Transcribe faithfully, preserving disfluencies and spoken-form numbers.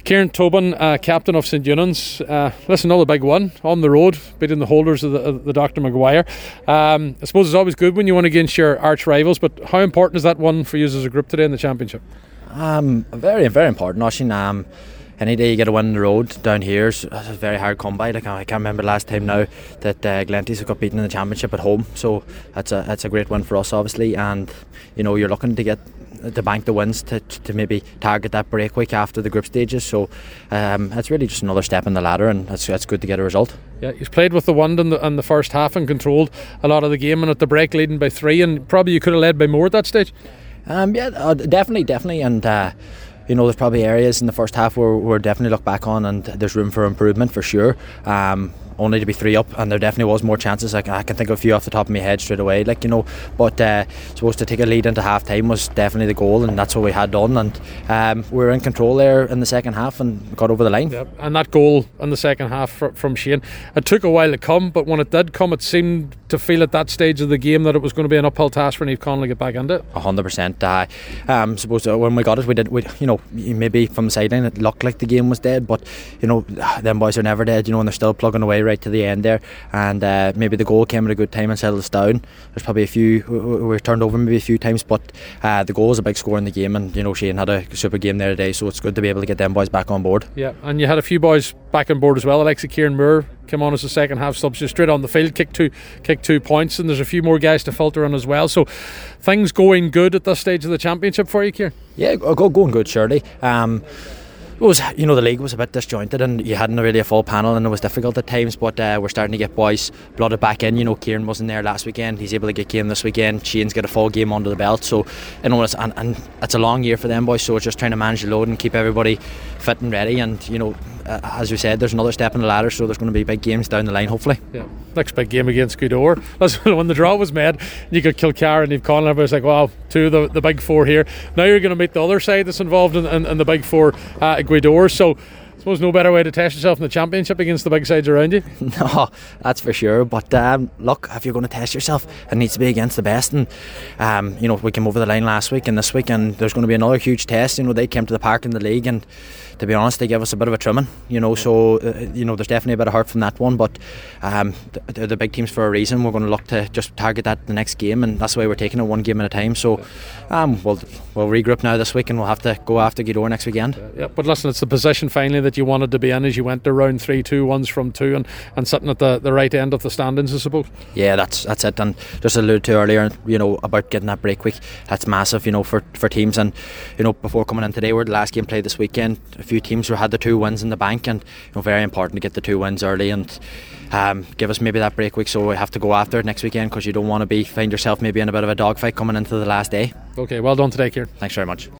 Kieran Tobin, uh, captain of St Eunan's. Uh, listen, another big one on the road, beating the holders of the, of the Doctor Maguire. Um, I suppose it's always good when you win against your arch rivals, but how important is that one for you as a group today in the championship? Um, very, very important, Oisín. Um, any day you get a win on the road down here is a very hard come by. Like, I can't remember the last time now that uh, Glenties have got beaten in the championship at home, so that's a that's a great win for us, obviously. And you know, you're looking to get the bank the wins to, to maybe target that break week after the group stages, so um, it's really just another step in the ladder, and it's, it's good to get a result. Yeah, you've played with the wind in the, in the first half and controlled a lot of the game, and at the break leading by three, and probably you could have led by more at that stage. Um, yeah, uh, definitely, definitely, and uh, you know, there's probably areas in the first half where we're definitely look back on, and there's room for improvement for sure. Um, only to be three up, and there definitely was more chances. I can, I can think of a few off the top of my head straight away, like, you know, but uh, supposed to take a lead into half time was definitely the goal, and that's what we had done, and um, we were in control there in the second half and got over the line. Yep. And that goal in the second half from Shane, it took a while to come, but when it did come, it seemed to feel at that stage of the game that it was going to be an uphill task for Niamh Conlon to get back into it. A hundred percent. I um, suppose when we got it, we did. We, you know, maybe from the sideline it looked like the game was dead, but you know, them boys are never dead. You know, and they're still plugging away right to the end there. And uh, maybe the goal came at a good time and settled us down. There's probably a few we, we turned over maybe a few times, but uh, the goal was a big score in the game, and you know, Shane had a super game there today, so it's good to be able to get them boys back on board. Yeah, and you had a few boys back on board as well. Alexa Kieran Moore came on as a second half substitute straight on the field, kicked two, kicked two points, and there's a few more guys to filter in as well. So things going good at this stage of the championship for you, Kieran? Yeah, go, going good, surely. Um, It was, you know, the league was a bit disjointed, and you hadn't really a full panel, and it was difficult at times, but uh, we're starting to get boys blooded back in. You know, Kieran wasn't there last weekend, he's able to get game this weekend. Shane's got a full game under the belt, so you know, it's, and, and it's a long year for them boys, so it's just trying to manage the load and keep everybody fit and ready. And you know, uh, as we said, there's another step in the ladder, so there's going to be big games down the line, hopefully. Yeah, next big game against Gweedore. That's when the draw was made. You got Kilcar and Niamh Conlon. Everybody's like, wow, two of the, the big four here. Now you're going to meet the other side that's involved in, in, in the big four uh, at Gweedore. So I suppose no better way to test yourself in the championship against the big sides around you. No, that's for sure. But um, look, if you're going to test yourself, it needs to be against the best. And um, you know, we came over the line last week and this week, and there's going to be another huge test. You know, they came to the park in the league, and to be honest, they gave us a bit of a trimming. You know, so uh, you know, there's definitely a bit of hurt from that one. But um, they're the big teams for a reason. We're going to look to just target that the next game, and that's the way we're taking it, one game at a time. So um, we'll we'll regroup now this week, and we'll have to go after Gweedore next weekend. Yeah, but listen, it's the position finally that you wanted to be in as you went to round three, two ones from two, and, and sitting at the, the right end of the standings, I suppose. Yeah, that's that's it. And just alluded to earlier, you know, about getting that break week. That's massive, you know, for, for teams. And you know, before coming in today, we're the last game played this weekend. A few teams who had the two wins in the bank, and you know, very important to get the two wins early and um, give us maybe that break week, so we have to go after it next weekend, because you don't want to be find yourself maybe in a bit of a dogfight coming into the last day. Okay, well done today, Kieran. Thanks very much.